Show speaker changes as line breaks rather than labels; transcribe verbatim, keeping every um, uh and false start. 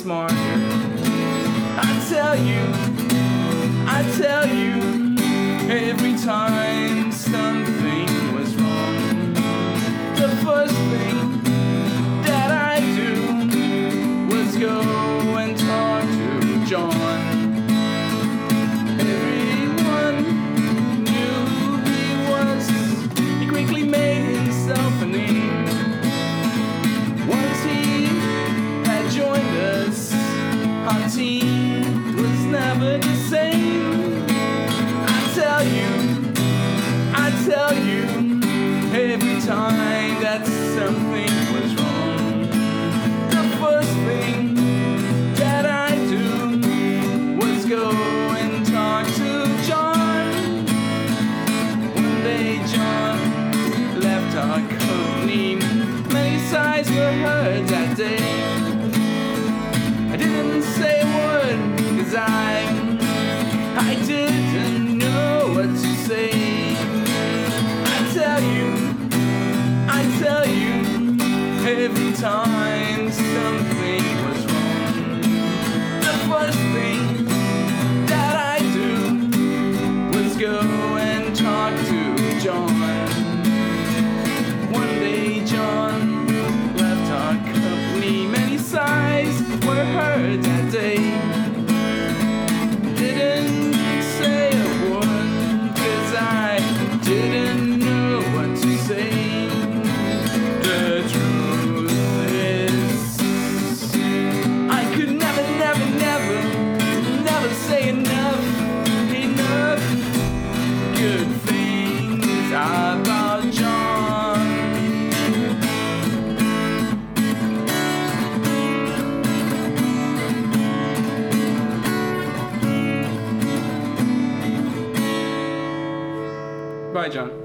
smarter. I tell you, I tell you, every time something was wrong, the first thing that I do was go and talk to John. Everyone knew who he was. He quickly made himself a name. Once he had joined us, our team was never the same. I tell you, I tell you, every time that something was wrong, the first thing that I do was go and talk to John. One day John left our company. Many sighs were heard that day. I didn't say a word, cause I, I didn't know what to say. I tell you, I tell you, every time something was wrong, the first thing that I do was go and talk to John. One day John left our company. Many sighs were heard that day. Didn't say a word, cause I didn't know what to say. The truth is, I could never, never, never, never say enough, enough good things about John. Bye, John.